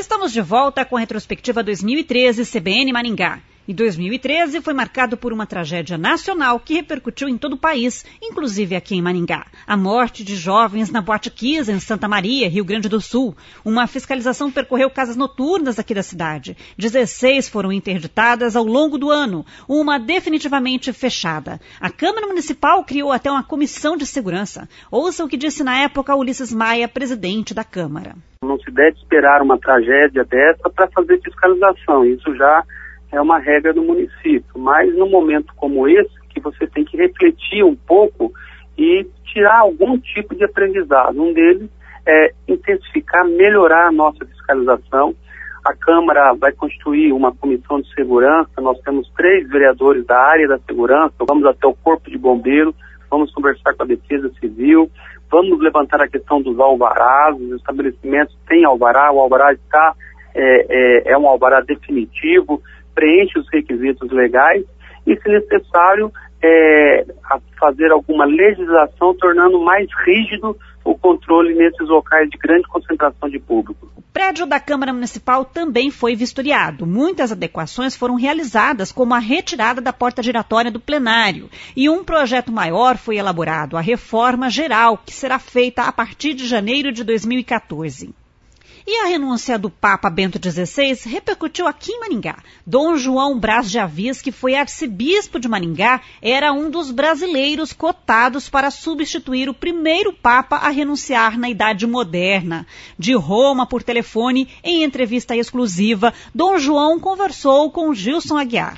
Estamos de volta com a retrospectiva 2013 CBN Maringá. E 2013 foi marcado por uma tragédia nacional que repercutiu em todo o país, inclusive aqui em Maringá. A morte de jovens na Boate Kiss, em Santa Maria, Rio Grande do Sul. Uma fiscalização percorreu casas noturnas aqui da cidade. 16 foram interditadas ao longo do ano, uma definitivamente fechada. A Câmara Municipal criou até uma comissão de segurança. Ouça o que disse na época Ulisses Maia, presidente da Câmara. Não se deve esperar uma tragédia dessa para fazer fiscalização. Isso já é uma regra do município, mas num momento como esse, que você tem que refletir um pouco e tirar algum tipo de aprendizado. Um deles é intensificar, melhorar a nossa fiscalização. A Câmara vai constituir uma comissão de segurança, nós temos 3 vereadores da área da segurança, vamos até o Corpo de Bombeiros, vamos conversar com a Defesa Civil, vamos levantar a questão dos alvarás, os estabelecimentos têm alvará, o alvará está, é um alvará definitivo, preenche os requisitos legais e, se necessário, fazer alguma legislação tornando mais rígido o controle nesses locais de grande concentração de público. O prédio da Câmara Municipal também foi vistoriado. Muitas adequações foram realizadas, como a retirada da porta giratória do plenário. E um projeto maior foi elaborado, a reforma geral, que será feita a partir de janeiro de 2014. E a renúncia do Papa Bento XVI repercutiu aqui em Maringá. Dom João Braz de Aviz, que foi arcebispo de Maringá, era um dos brasileiros cotados para substituir o primeiro Papa a renunciar na Idade Moderna. De Roma, por telefone, em entrevista exclusiva, Dom João conversou com Gilson Aguiar.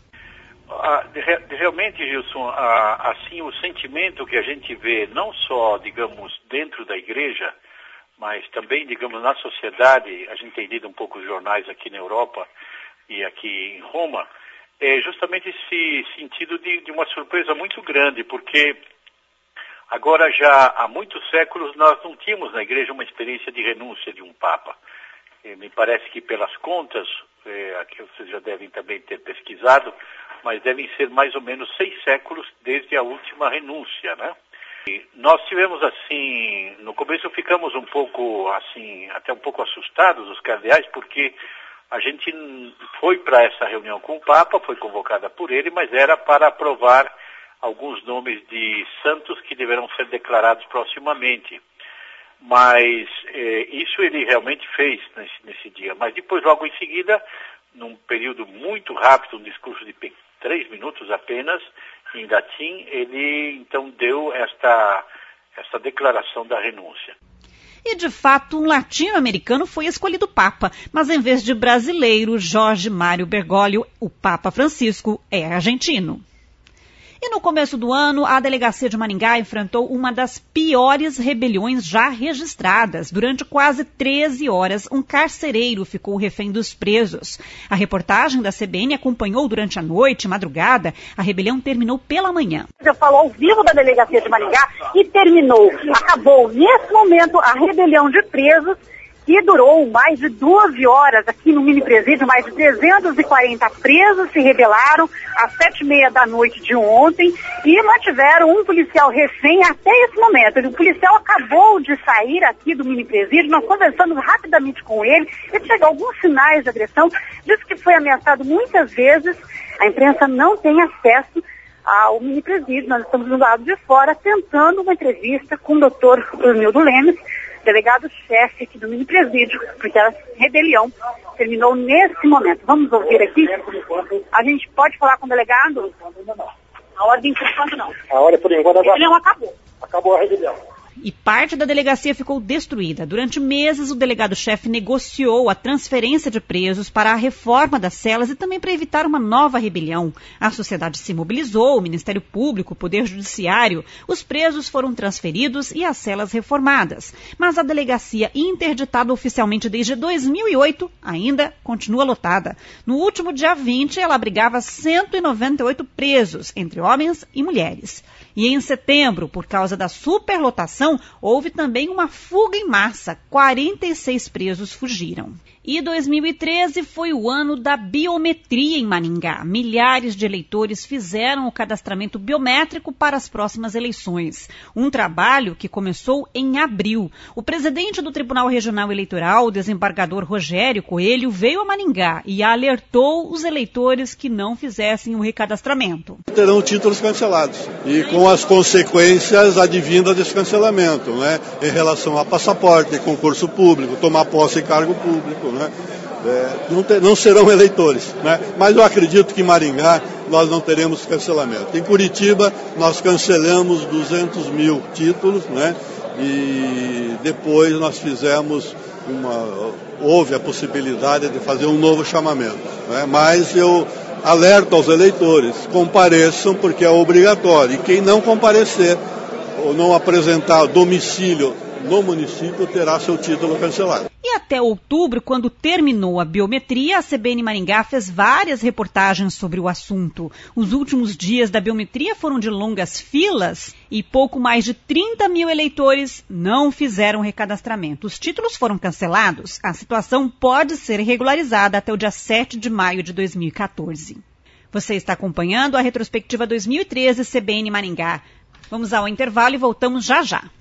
Realmente, Gilson, assim, o sentimento que a gente vê, não só, digamos, dentro da igreja, mas também, digamos, na sociedade, a gente tem lido um pouco os jornais aqui na Europa e aqui em Roma, é justamente esse sentido de uma surpresa muito grande, porque agora já há muitos séculos nós não tínhamos na igreja uma experiência de renúncia de um Papa. Me parece que pelas contas, aqui vocês já devem também ter pesquisado, mas devem ser mais ou menos 6 séculos desde a última renúncia, né? E nós tivemos assim, no começo ficamos um pouco assim, até um pouco assustados, os cardeais, porque a gente foi para essa reunião com o Papa, foi convocada por ele, mas era para aprovar alguns nomes de santos que deverão ser declarados proximamente. Mas isso ele realmente fez nesse dia. Mas depois, logo em seguida, num período muito rápido, um discurso de 3 minutos apenas, em latim, ele então deu esta declaração da renúncia. E, de fato, um latino-americano foi escolhido Papa, mas em vez de brasileiro, Jorge Mário Bergoglio, o Papa Francisco, é argentino. E no começo do ano, a delegacia de Maringá enfrentou uma das piores rebeliões já registradas. Durante quase 13 horas, um carcereiro ficou refém dos presos. A reportagem da CBN acompanhou durante a noite, madrugada. A rebelião terminou pela manhã. Eu falo ao vivo da delegacia de Maringá e acabou nesse momento a rebelião de presos, que durou mais de 12 horas aqui no mini-presídio. Mais de 340 presos se rebelaram às 7h30 da noite de ontem e mantiveram um policial refém até esse momento. O policial acabou de sair aqui do mini-presídio, nós conversamos rapidamente com ele, ele chegou a alguns sinais de agressão, disse que foi ameaçado muitas vezes. A imprensa não tem acesso ao mini-presídio, nós estamos do lado de fora tentando uma entrevista com o doutor Brunildo Lemes, delegado-chefe aqui do mini-presídio, porque a rebelião terminou nesse momento. Vamos ouvir aqui? A gente pode falar com o delegado? A ordem por enquanto não. A ordem por enquanto a rebelião acabou. Acabou a rebelião. E parte da delegacia ficou destruída. Durante meses, o delegado-chefe negociou a transferência de presos para a reforma das celas e também para evitar uma nova rebelião. A sociedade se mobilizou, o Ministério Público, o Poder Judiciário, os presos foram transferidos e as celas reformadas. Mas a delegacia, interditada oficialmente desde 2008, ainda continua lotada. No último dia 20, ela abrigava 198 presos, entre homens e mulheres. E em setembro, por causa da superlotação, operação, houve também uma fuga em massa. 46 presos fugiram. E 2013 foi o ano da biometria em Maringá. Milhares de eleitores fizeram o cadastramento biométrico para as próximas eleições. Um trabalho que começou em abril. O presidente do Tribunal Regional Eleitoral, o desembargador Rogério Coelho, veio a Maringá e alertou os eleitores que não fizessem o recadastramento. Terão títulos cancelados e com as consequências advindas desse cancelamento, né? Em relação a passaporte, concurso público, tomar posse em cargo público. Não serão eleitores, né? Mas eu acredito que em Maringá nós não teremos cancelamento. Em Curitiba nós cancelamos 200 mil títulos, né? E depois nós fizemos houve a possibilidade de fazer um novo chamamento, né? Mas eu alerto aos eleitores, compareçam porque é obrigatório. E quem não comparecer ou não apresentar domicílio no município terá seu título cancelado. E até outubro, quando terminou a biometria, a CBN Maringá fez várias reportagens sobre o assunto. Os últimos dias da biometria foram de longas filas e pouco mais de 30 mil eleitores não fizeram recadastramento. Os títulos foram cancelados. A situação pode ser regularizada até o dia 7 de maio de 2014. Você está acompanhando a retrospectiva 2013 CBN Maringá. Vamos ao intervalo e voltamos já já.